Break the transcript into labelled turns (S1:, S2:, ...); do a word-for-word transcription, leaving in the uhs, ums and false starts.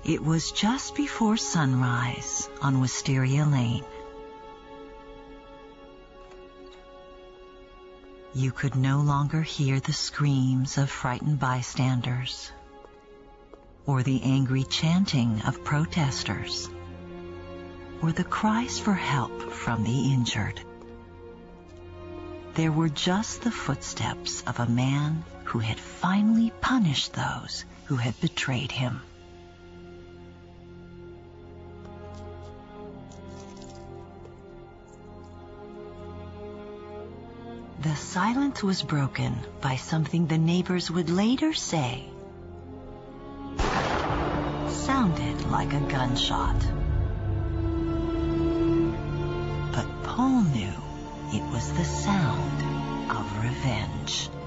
S1: It was just before sunrise on Wisteria Lane. You could no longer hear the screams of frightened bystanders or the angry chanting of protesters or the cries for help from the injured. There were just the footsteps of a man who had finally punished those who had betrayed him. The silence was broken by something the neighbors would later say sounded like a gunshot. But Paul knew it was the sound of revenge.